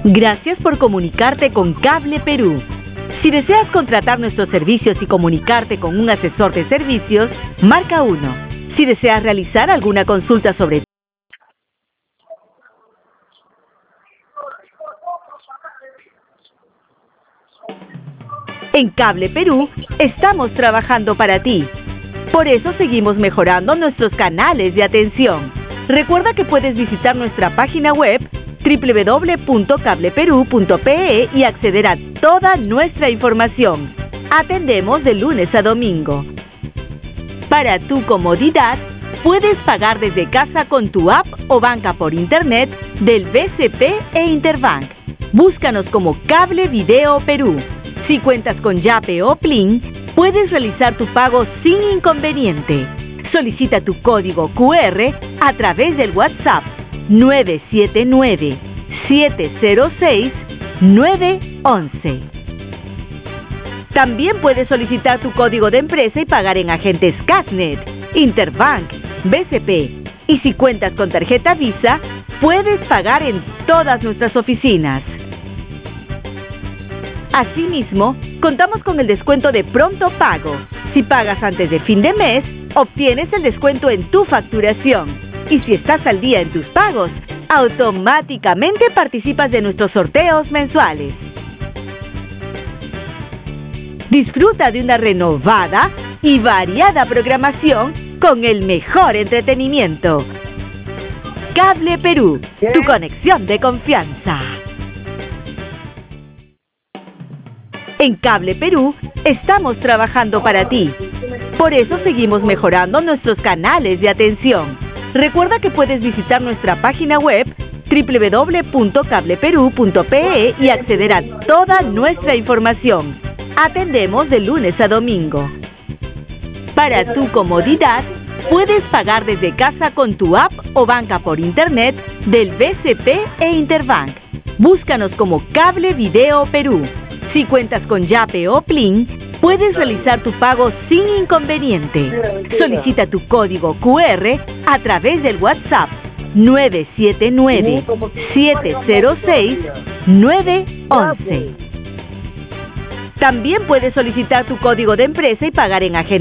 Gracias por comunicarte con Cable Perú. Si deseas contratar nuestros servicios y comunicarte con un asesor de servicios, marca 1. Si deseas realizar alguna consulta sobre En Cable Perú, estamos trabajando para ti. Por eso seguimos mejorando nuestros canales de atención. Recuerda que puedes visitar nuestra página web www.cableperu.pe y acceder a toda nuestra información. Atendemos de lunes a domingo. Para tu comodidad, puedes pagar desde casa con tu app o banca por internet del BCP e Interbank. Búscanos como Cable Video Perú. Si cuentas con Yape o Plin, puedes realizar tu pago sin inconveniente. Solicita tu código QR a través del WhatsApp 979-706-911. También puedes solicitar tu código de empresa y pagar en agentes Casnet, Interbank, BCP. Y si cuentas con tarjeta Visa, puedes pagar en todas nuestras oficinas. Asimismo, contamos con el descuento de pronto pago. Si pagas antes de fin de mes, obtienes el descuento en tu facturación. Y si estás al día en tus pagos, automáticamente participas de nuestros sorteos mensuales. Disfruta de una renovada y variada programación con el mejor entretenimiento. Cable Perú, tu conexión de confianza. En Cable Perú, estamos trabajando para ti. Por eso seguimos mejorando nuestros canales de atención. Recuerda que puedes visitar nuestra página web www.cableperu.pe y acceder a toda nuestra información. Atendemos de lunes a domingo. Para tu comodidad, puedes pagar desde casa con tu app o banca por internet del BCP e Interbank. Búscanos como Cable Video Perú. Si cuentas con Yape o Plin, puedes realizar tu pago sin inconveniente. Solicita tu código QR a través del WhatsApp 979-706-911. También puedes solicitar tu código de empresa y pagar en agente